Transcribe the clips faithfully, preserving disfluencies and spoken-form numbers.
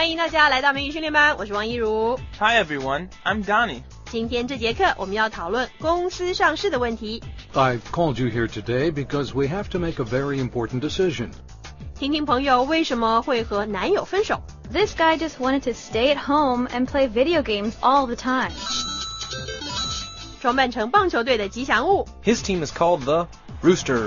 欢迎大家来到美语训练班，我是王一如。 Hi everyone, I'm Donnie. 今天这节课我们要讨论公司上市的问题。 I've called you here today because we have to make a very important decision. 听听朋友为什么会和男友分手。 This guy just wanted to stay at home and play video games all the time. 装扮成棒球队的吉祥物。 His team is called the Roosters.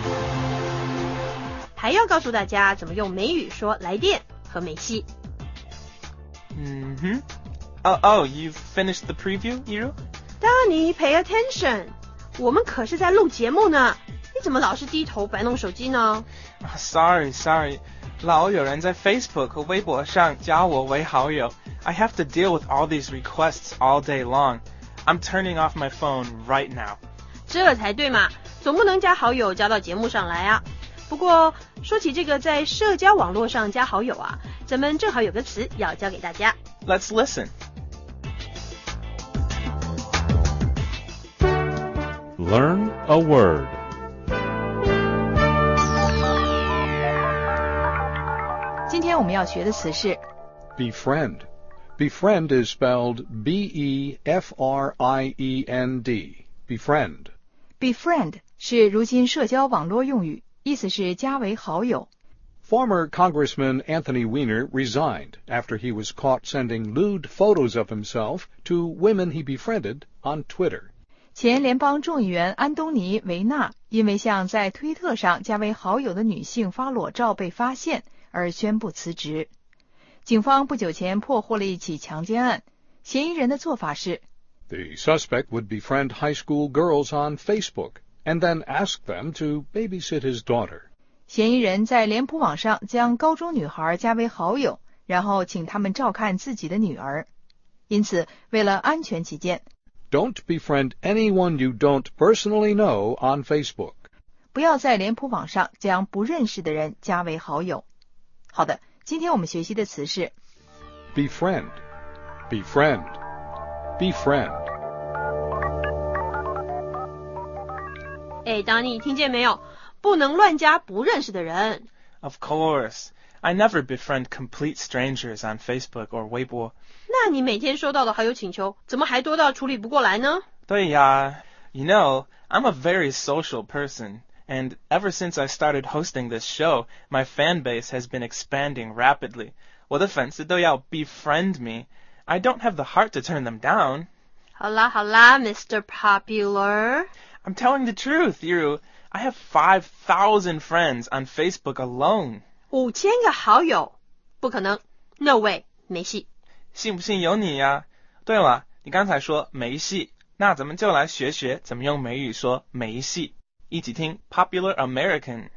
还要告诉大家怎么用美语说来电和美西。 Mm-hmm. Oh, oh, you've finished the preview, Iru? Donnie, pay attention. 我们可是在录节目呢，你怎么老是低头摆弄手机呢？ Oh, sorry, sorry. 老有人在 Facebook 和微博上加我为好友。 I have to deal with all these requests all day long. I'm turning off my phone right now. 这才对嘛，总不能加好友加到节目上来啊。不过说起这个在社交网络上加好友啊，咱们正好有个词要教给大家。 Let's listen. Learn a word. 今天我们要学的词是 Befriend. Befriend is spelled B E F R I E N D. Befriend. befriend 是如今社交网络用语，意思是加为好友。 Former Congressman Anthony Weiner resigned after he was caught sending lewd photos of himself to women he befriended on Twitter. 前联邦众议员安东尼·维纳因为向在推特上加为好友的女性发裸照被发现而宣布辞职。警方不久前破获了一起强奸案，嫌疑人的做法是 The suspect would befriend high school girls on Facebook and then ask them to babysit his daughter. 嫌疑人在脸谱网上将高中女孩加为好友，然后请他们照看自己的女儿。因此，为了安全起见， Don't befriend anyone you don't personally know on Facebook. 不要在脸谱网上将不认识的人加为好友。好的，今天我们学习的词是 Befriend. Befriend. Befriend. 哎，当你听见没有？不能乱加不认识的人。 Of course. I never befriend complete strangers on Facebook or Weibo. 那你每天收到的好友请求，怎么还多到处理不过来呢？ 对呀. You know, I'm a very social person, and ever since I started hosting this show, my fan base has been expanding rapidly. 我的粉丝都要 befriend me. I don't have the heart to turn them down. 好啦好啦 ，Mister Popular. I'm telling the truth, Iru. I have five thousand friends on Facebook alone. 五千个好友，不可能 ，No way， 没戏。 信不信由你呀。对了，你刚才说没戏，那咱们就来学学怎么用美语说没戏。一起听 Popular American。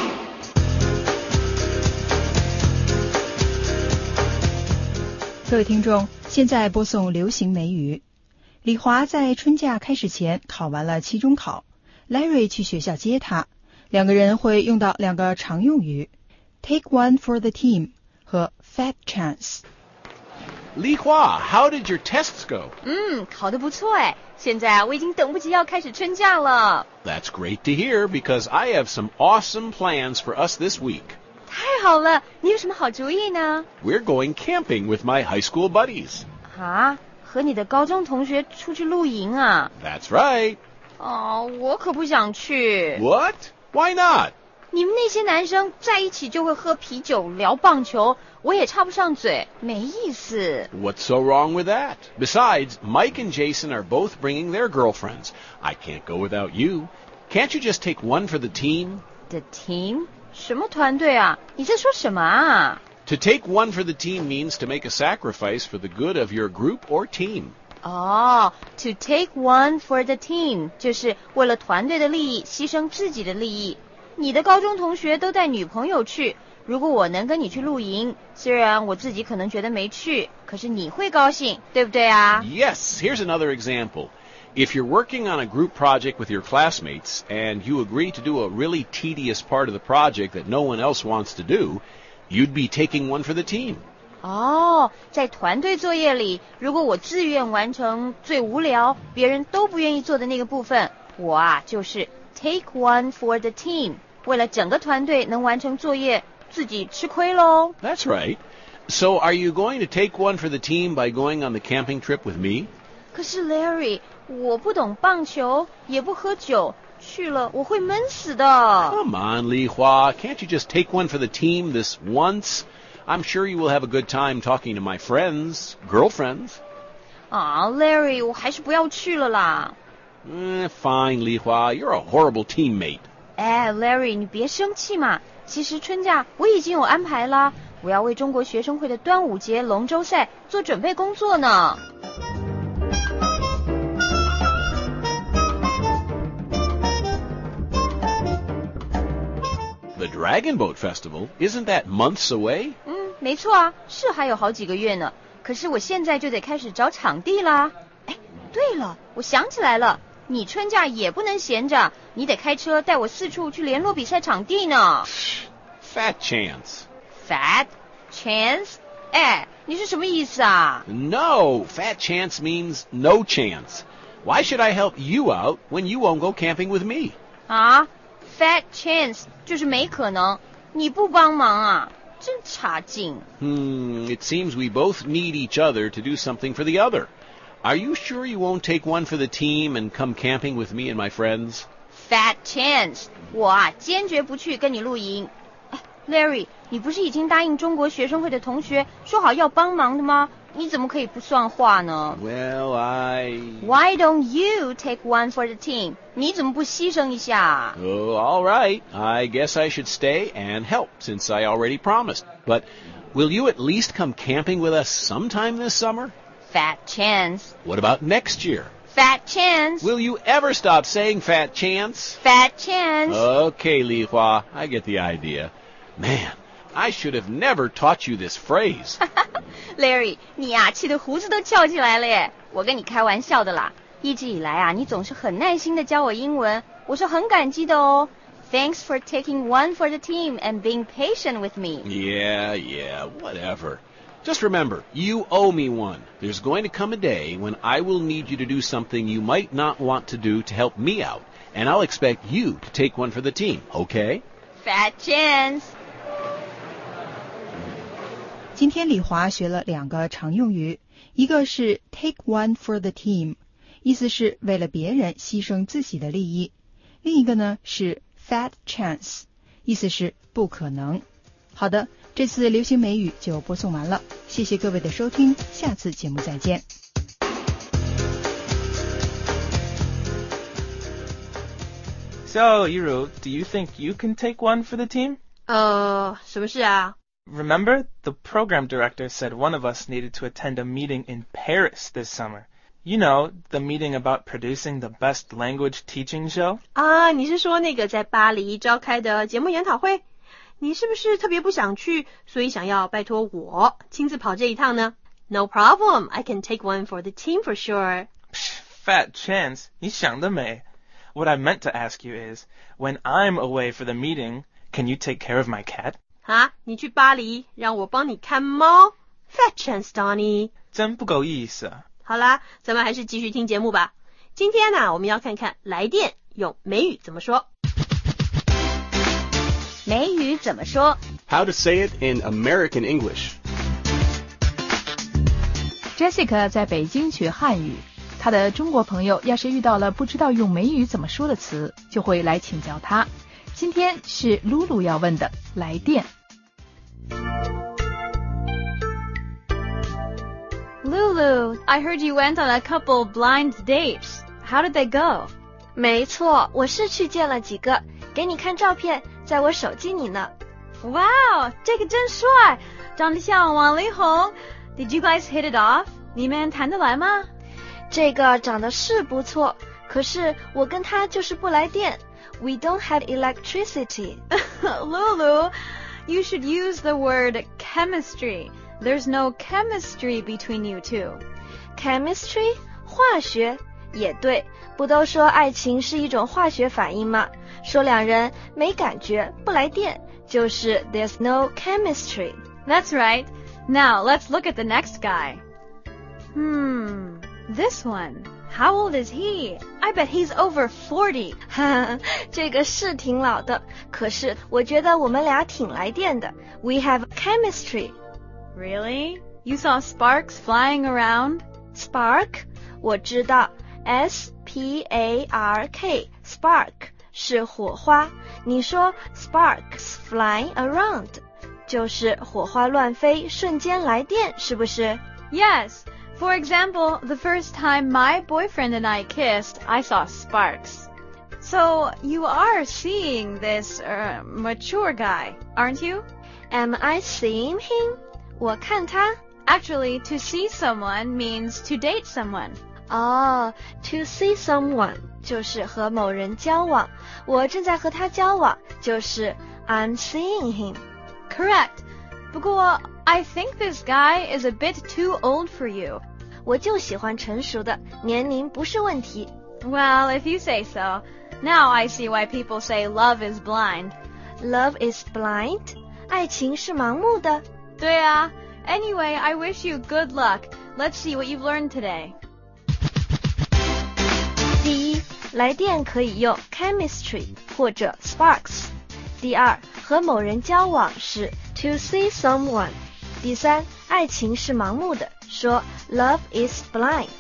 各位听众，现在播送流行美语。李华在春假开始前考完了期中考 ，Larry 去学校接他，两个人会用到两个常用语 ，take one for the team 和 fat chance。 李华 how did your tests go? 嗯，考得不错哎，现在我已经等不及要开始春假了。 That's great to hear because I have some awesome plans for us this week. 太好了，你有什么好主意呢？ We're going camping with my high school buddies. 啊，和你的高中同学出去露营啊？ That's right. 哦，我可不想去。 What? Why not? 你们那些男生在一起就会喝啤酒聊棒球，我也插不上嘴，没意思。 What's so wrong with that? Besides, Mike and Jason are both bringing their girlfriends. I can't go without you. Can't you just take one for the team? The team? 什么团队啊？你在说什么啊？ To take one for the team means to make a sacrifice for the good of your group or team. 哦、oh, to take one for the team 就是为了团队的利益牺牲自己的利益。你的高中同学都带女朋友去，如果我能跟你去露营，虽然我自己可能觉得没趣，可是你会高兴，对不对啊？ Yes, here's another example. If you're working on a group project with your classmates and you agree to do a really tedious part of the project that no one else wants to do, you'd be taking one for the team. 哦，在团队作业里，如果我自愿完成最无聊、别人都不愿意做的那个部分，我啊就是 take one for the team， 为了整个团队能完成作业，自己吃亏咯。 That's right. So are you going to take one for the team by going on the camping trip with me? 可是 Larry， 我不懂棒球，也不喝酒，去了我会闷死的。 Come on, Li Hua. Can't you just take one for the team this once? I'm sure you will have a good time talking to my friends, girlfriends. 啊 ，Larry， 我还是不要去了啦。 Eh, fine, Li Hua. You're a horrible teammate. 哎 ，Larry， 你别生气嘛。其实春假我已经有安排啦，我要为中国学生会的端午节龙舟赛做准备工作呢。 The Dragon Boat Festival, isn't that months away? 嗯，没错啊，是还有好几个月呢。可是我现在就得开始找场地啦。哎，对了，我想起来了，你春假也不能闲着，你得开车带我四处去联络比赛场地呢。 Fat chance. Fat chance? 哎，你是什么意思啊？ No, fat chance means no chance. Why should I help you out when you won't go camping with me? 啊 ，fat chance 就是没可能，你不帮忙啊，真差劲。 Hmm, it seems we both need each other to do something for the other. Are you sure you won't take one for the team and come camping with me and my friends? Fat chance， 我啊坚决不去跟你露营。哎 ，Larry， 你不是已经答应中国学生会的同学说好要帮忙的吗？你怎么可以不算话呢 Well, I... Why don't you take one for the team? 你怎么不牺牲一下 Oh, all right. I guess I should stay and help since I already promised. But will you at least come camping with us sometime this summer? Fat chance. What about next year? Fat chance. Will you ever stop saying fat chance? Fat chance. Okay, Li Hua, I get the idea. Man, I should have never taught you this phrase. Larry， 你呀、啊、气得胡子都翘起来了耶！我跟你开玩笑的啦。一直以来啊，你总是很耐心的教我英文，我是很感激的哦。Thanks for taking one for the team and being patient with me. Yeah, yeah, whatever. Just remember, you owe me one. There's going to come a day when I will need you to do something you might not want to do to help me out, and I'll expect you to take one for the team, okay? Fat chance. 今天李华学了两个常用语，一个是 take one for the team， 意思是为了别人牺牲自己的利益；另一个呢是 fat chance， 意思是不可能。好的，这次流行美语就播送完了，谢谢各位的收听，下次节目再见。 So, Iru, do you think you can take one for the team? 呃，什么事啊？ Remember, the program director said one of us needed to attend a meeting in Paris this summer. You know, the meeting about producing the best language teaching show? 啊，你是说那个在巴黎召开的节目研讨会？你是不是特别不想去，所以想要拜托我亲自跑这一趟呢？ No problem, I can take one for the team for sure. Psh, fat chance, 你想得美。What I meant to ask you is, when I'm away for the meeting, can you take care of my cat? 啊，你去巴黎让我帮你看猫 ？Fat chance, Donnie. 真不够意思啊。 好啦，咱们还是继续听节目吧。今天呢，我们要看看来电用美语怎么说。 美语怎么说 How to say it in American English. Jessica 在北京学汉语，她的中国朋友要是遇到了不知道用美语怎么说的词，就会来请教她。今天是露露要问的，来电。 Lulu, I heard you went on a couple blind dates. How did they go? 没错，我是去见了几个，给你看照片，在我手机里呢。 Wow, 这个真帅，长得像王力宏。Did you guys hit it off? 你们谈得来吗？ 这个长得是不错，可是我跟他就是不来电。We don't have electricity. Lulu, you should use the word chemistry. There's no chemistry between you two. Chemistry? 化学？也对，不都说爱情是一种化学反应吗？说两人没感觉，不来电，就是 there's no chemistry. That's right. Now let's look at the next guy. Hmm, this one. How old is he? I bet he's over forty. 这个是挺老的，可是我觉得我们俩挺来电的。We have chemistry. Really? You saw sparks flying around? Spark 我知道 S P A R K Spark 是火花，你说 sparks flying around 就是火花乱飞，瞬间来电，是不是？ Yes. For example, the first time my boyfriend and I kissed, I saw sparks. So you are seeing this uh, mature guy, aren't you? Am I seeing him? 我看他。 Actually, to see someone means to date someone. 哦、oh, to see someone 就是和某人交往，我正在和他交往，就是 I'm seeing him. Correct. 不过 I think this guy is a bit too old for you. 我就喜欢成熟的，年龄不是问题。 Well, if you say so. Now I see why people say love is blind. Love is blind? 爱情是盲目的。 对啊。Anyway, I wish you good luck. Let's see what you've learned today. 第一，来电可以用 chemistry 或者 sparks。第二，和某人交往是 to see someone。第三，爱情是盲目的，说 love is blind。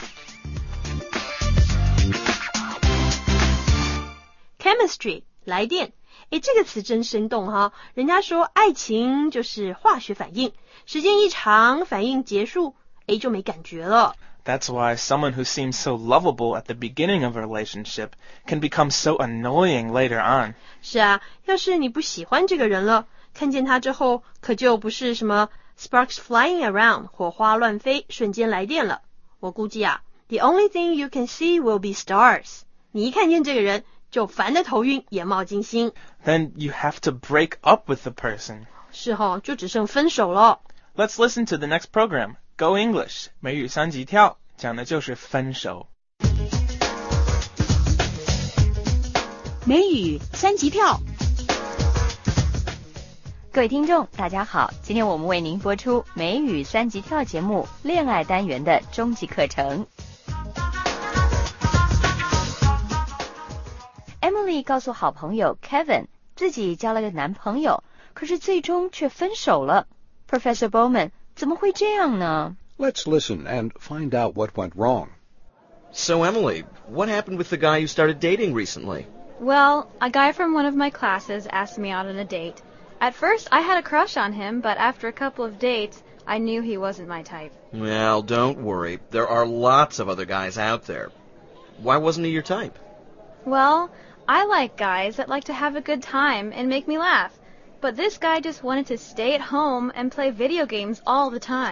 Chemistry 来电，诶，这个词真生动哈！人家说爱情就是化学反应，时间一长，反应结束，诶，就没感觉了。 That's why someone who seems so lovable at the beginning of a relationship can become so annoying later on. 是啊，要是你不喜欢这个人了，看见他之后，可就不是什么 sparks flying around 火花乱飞，瞬间来电了。我估计啊 ，the only thing you can see will be stars。你一看见这个人，就烦得头晕，眼冒金星。 Then you have to break up with the person. 是齁，就只剩分手了。 Let's listen to the next program. Go English. 美语三级跳，讲的就是分手。 美语三级跳。 各位听众，大家好，今天我们为您播出美语三级跳节目恋爱单元的终极课程。Emily 告诉好朋友 Kevin 自己交了个男朋友，可是最终却分手了。Professor Bowman 怎么会这样呢？ Let's listen and find out what went wrong. So Emily, what happened with the guy you started dating recently? Well, a guy from one of my classes asked me out on a date. At first, I had a crush on him, but after a couple of dates, I knew he wasn't my type. Well, don't worry. There are lots of other guys out there. Why wasn't he your type? Well, I like guys that like to have a good time and make me laugh. But this guy just wanted to stay at home and play video games all the time.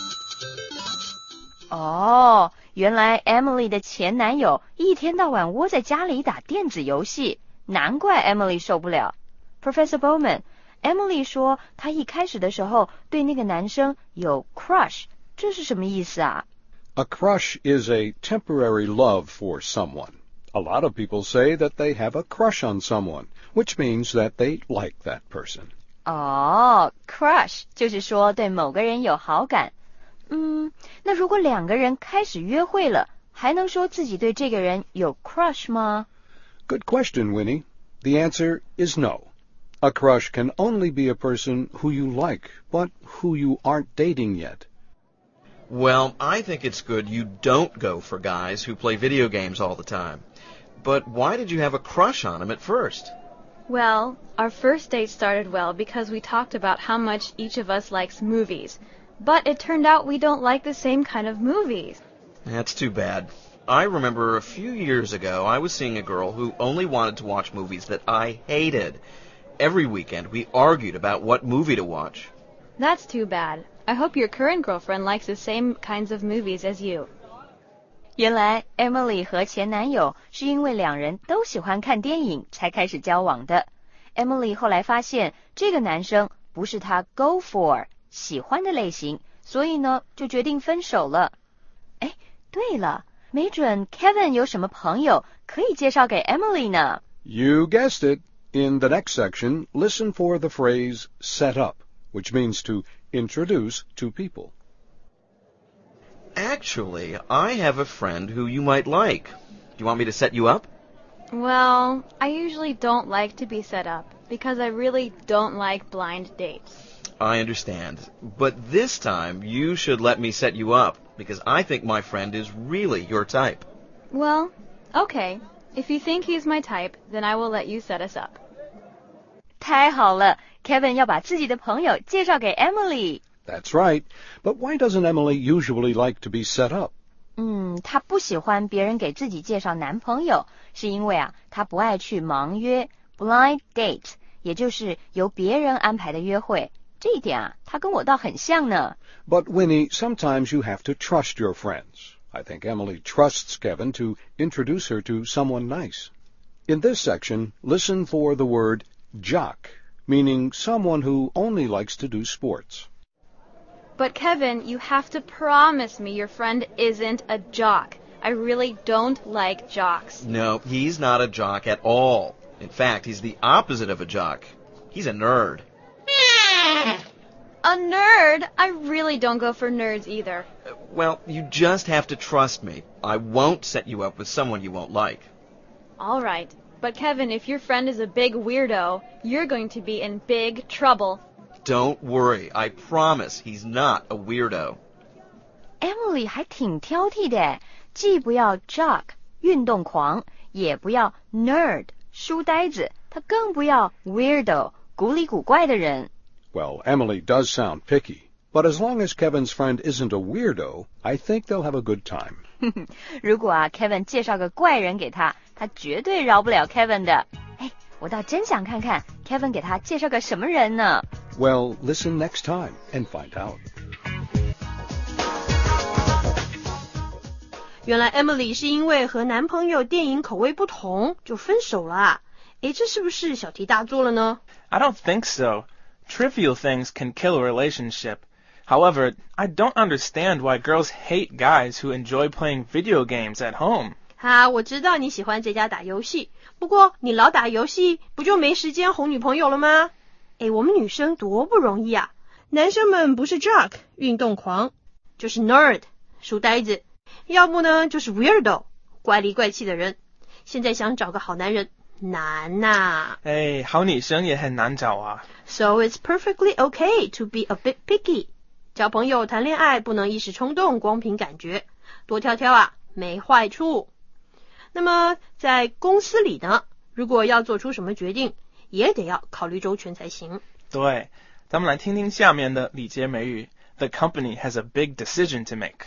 哦，原来 Emily 的前男友一天到晚窝在家里打电子游戏，难怪 Emily 受不了。Professor Bowman, Emily 说她一开始的时候对那个男生有 crush， 这是什么意思啊？ A crush is a temporary love for someone.A lot of people say that they have a crush on someone, which means that they like that person. 哦、oh, crush 就是说对某个人有好感。嗯，那如果两个人开始约会了，还能说自己对这个人有 crush 吗？ Good question, Winnie. The answer is no. A crush can only be a person who you like, but who you aren't dating yet. Well, I think it's good you don't go for guys who play video games all the time.But why did you have a crush on him at first? Well, our first date started well because we talked about how much each of us likes movies. But it turned out we don't like the same kind of movies. That's too bad. I remember a few years ago I was seeing a girl who only wanted to watch movies that I hated. Every weekend we argued about what movie to watch. That's too bad. I hope your current girlfriend likes the same kinds of movies as you. 原来 Emily 和前男友是因为两人都喜欢看电影才开始交往的。Emily 后来发现这个男生不是她 go for 喜欢的类型，所以呢就决定分手了。哎，对了，没准 Kevin 有什么朋友可以介绍给 Emily 呢？ You guessed it. In the next section, listen for the phrase set up, which means to introduce two people.Actually, I have a friend who you might like. Do you want me to set you up? Well, I usually don't like to be set up because I really don't like blind dates. I understand. But this time, you should let me set you up, because I think my friend is really your type. Well, okay. If you think he's my type, then I will let you set us up. 太好了 ，Kevin 要把自己的朋友介绍给 Emily。That's right. But why doesn't Emily usually like to be set up? 嗯，她不喜欢别人给自己介绍男朋友，是因为啊，她不爱去盲约 （blind date）， 也就是由别人安排的约会。这一点啊，她跟我倒很像呢。 But Winnie, sometimes you have to trust your friends. I think Emily trusts Kevin to introduce her to someone nice. In this section, listen for the word jock, meaning someone who only likes to do sports. But Kevin, you have to promise me your friend isn't a jock. I really don't like jocks. No, he's not a jock at all. In fact, he's the opposite of a jock. He's a nerd. A nerd? I really don't go for nerds either. Well, you just have to trust me. I won't set you up with someone you won't like. All right. But Kevin, if your friend is a big weirdo, you're going to be in big trouble. Don't worry. I promise he's not a weirdo. Emily 还挺挑剔的，既不要 jock 运动狂，也不要 nerd 书呆子，她更不要 weirdo 古里古怪的人。 Well, Emily does sound picky, but as long as Kevin's friend isn't a weirdo, I think they'll have a good time. 如果啊 Kevin 介绍个怪人给他，他绝对饶不了 Kevin 的。哎，我倒真想看看 Kevin 给他介绍个什么人呢？ Well, listen next time and find out. 原来 Emily 是因为和男朋友电影口味不同就分手了啊。诶，这是不是小题大做了呢？ I don't think so. Trivial things can kill a relationship. However, I don't understand why girls hate guys who enjoy playing video games at home. 哈，我知道你喜欢在家打游戏，不过你老打游戏，不就没时间哄女朋友了吗？诶，我们女生多不容易啊！男生们不是 jock 运动狂，就是 nerd 书呆子，要不呢就是 weirdo 怪里怪气的人。现在想找个好男人难呐、啊！ 哎，好女生也很难找啊。 So it's perfectly okay to be a bit picky. 交朋友谈恋爱不能一时冲动，光凭感觉，多挑挑啊，没坏处。那么在公司里呢，如果要做出什么决定，也得要考虑周全才行。 对，咱们来听听下面的礼节美语。The company has a big decision to make.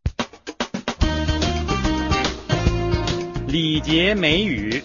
礼节美语。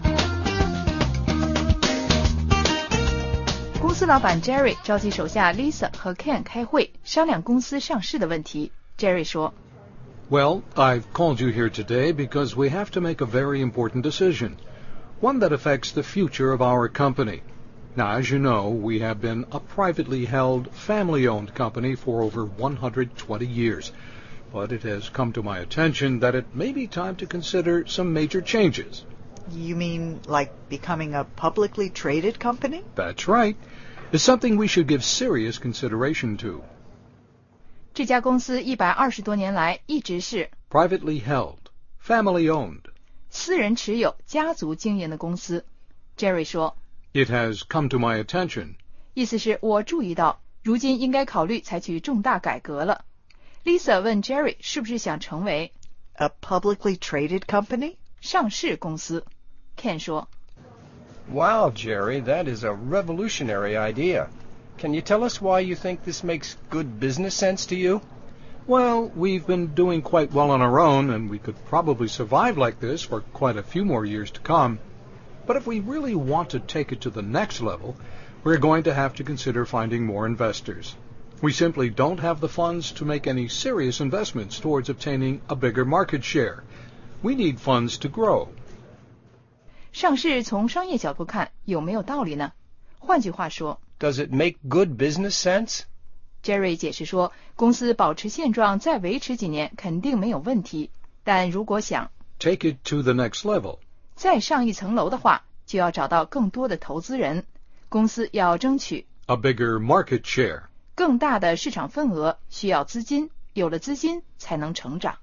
公司老板 Jerry 召集手下 Lisa 和 Ken 开会，商量公司上市的问题。Jerry 说 Well, I've called you here today because we have to make a very important decision, one that affects the future of our company. Now, as you know, we have been a privately held, family-owned company for over one hundred twenty years. But it has come to my attention that it may be time to consider some major changes. You mean like becoming a publicly traded company? That's right. It's something we should give serious consideration to. 这家公司一百二十多年来一直是 privately held, family-owned. 私人持有、家族经营的公司。Jerry 说 It has come to my attention. 意思是我注意到，如今应该考虑采取重大改革了。Lisa 问 Jerry 是不是想成为 a publicly traded company? 上市公司。Ken 说 Wow, Jerry, that is a revolutionary idea. Can you tell us why you think this makes good business sense to you? Well, we've been doing quite well on our own, and we could probably survive like this for quite a few more years to come. But if we really want to take it to the next level, we're going to have to consider finding more investors. We simply don't have the funds to make any serious investments towards obtaining a bigger market share. We need funds to grow. 上市从商业角度看有没有道理呢？换句话说 Does it make good business sense? Jerry 解释说，公司保持现状再维持几年肯定没有问题，但如果想 take it to the next level, 再上一层楼的话，就要找到更多的投资人，公司要争取 a bigger market share, 更大的市场份额，需要资金，有了资金才能成长。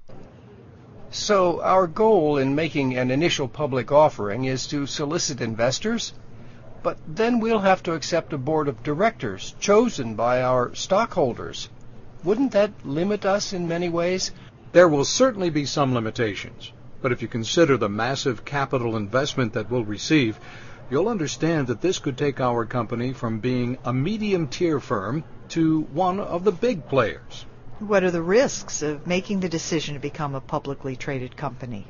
So our goal in making an initial public offering is to solicit investors? But then we'll have to accept a board of directors chosen by our stockholders. Wouldn't that limit us in many ways? There will certainly be some limitations, but if you consider the massive capital investment that we'll receive, you'll understand that this could take our company from being a medium-tier firm to one of the big players. What are the risks of making the decision to become a publicly traded company?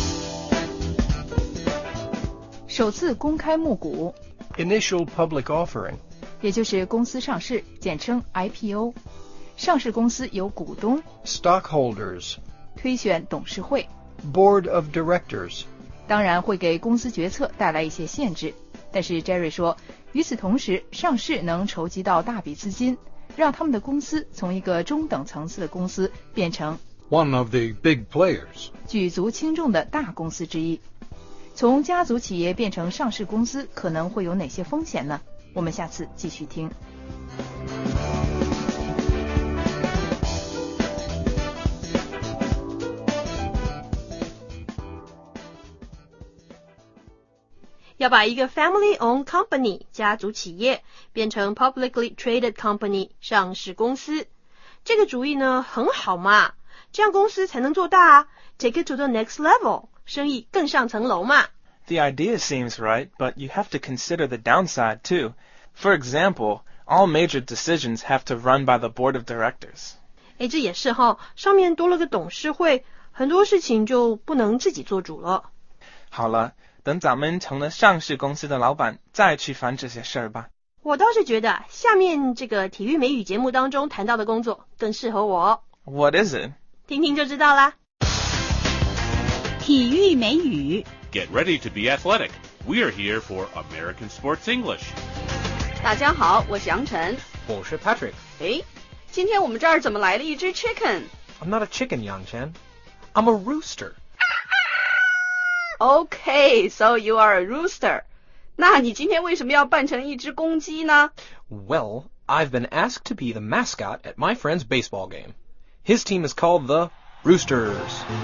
首次公开募股 Initial public offering. 也就是公司上市，简称 I P O。 上市公司有股东 Stockholders. 推选董事会 Board of directors. 当然会给公司决策带来一些限制，但是 Jerry 说，与此同时，上市能筹集到大笔资金，让他们的公司从一个中等层次的公司变成 One of the big players. 举足轻重的大公司之一。从家族企业变成上市公司可能会有哪些风险呢？我们下次继续听。 要把一个 family-owned company 家族企业变成 publicly traded company 上市公司，这个主意呢很好嘛，这样公司才能做大啊 ，take it to the next level， 生意更上层楼嘛。 The idea seems right, but you have to consider the downside too. For example, all major decisions have to run by the board of directors. 诶，这也是齁，上面多了个董事会，很多事情就不能自己做主了。 好了，等咱们成了上市公司的老板，再去烦这些事儿吧。 我倒是觉得下面这个体育美语节目当中谈到的工作更适合我。 What is it? 听听就知道啦。 体育美语 Get ready to be athletic. We are here for American Sports English. 大家好，我是杨晨。 我是 Patrick。 诶，今天我们这儿怎么来了一只 chicken？ I'm not a chicken, Yang Chen. I'm a rooster. Okay, so you are a rooster. 那你今天为什么要扮成一只公鸡呢？ Well, I've been asked to be the mascot at my friend's baseball game. His team is called the Roosters.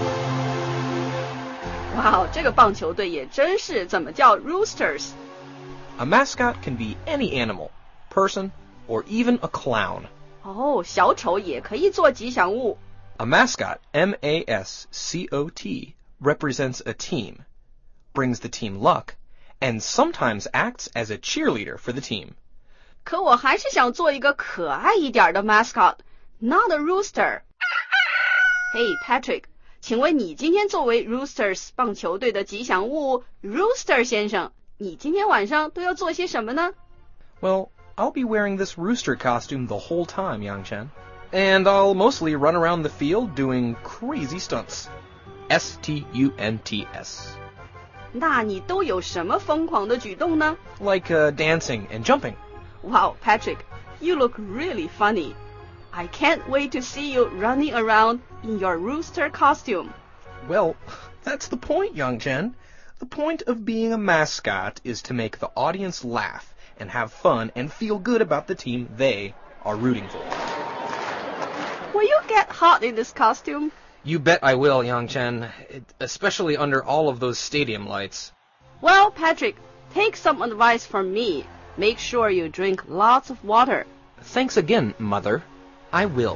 哇，这个棒球队也真是，怎么叫 roosters？ A mascot can be any animal, person, or even a clown. 哦，小丑也可以做吉祥物。 A mascot, M A S C O T, represents a team, brings the team luck, and sometimes acts as a cheerleader for the team. 可我还是想做一个可爱一点的 mascot, not a rooster. Hey, Patrick, 请问你今天作为 Roosters 棒球队的吉祥物 Rooster 先生，你今天晚上都要做些什么呢？ Well, I'll be wearing this rooster costume the whole time, Yang Chen. And I'll mostly run around the field doing crazy stunts. S T U N T S. 那你都有什么疯狂的举动呢？ Like uh, dancing and jumping. Wow, Patrick, you look really funny. I can't wait to see you running around in your rooster costume. Well, that's the point, Yang Chen. The point of being a mascot is to make the audience laugh and have fun and feel good about the team they are rooting for. Will you get hot in this costume? You bet I will, Yang Chen, especially under all of those stadium lights. Well, Patrick, take some advice from me. Make sure you drink lots of water. Thanks again, Mother. I will.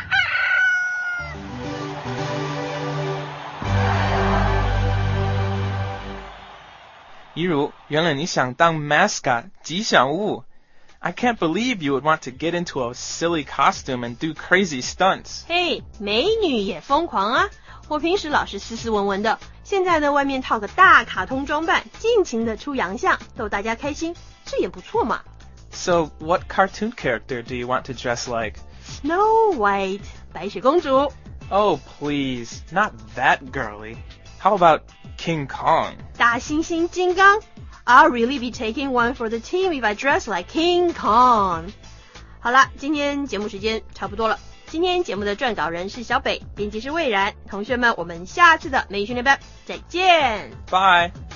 一如，原来你想当 mascot 吉祥物。I can't believe you would want to get into a silly costume and do crazy stunts. 嘿，美女也疯狂啊！我平时老是斯斯文文的，现在呢，外面套个大卡通装扮，尽情的出洋相，逗大家开心，这也不错嘛。 So, what cartoon character do you want to dress like? Snow White, 白雪公主。 Oh, please, not that girly. How about King Kong? 大猩猩金刚。I'll really be taking one for the team if I dress like King Kong. 好了，今天节目时间差不多了。今天节目的撰稿人是小北，编辑是魏然。同学们，我们下次的美语训练班再见。 Bye.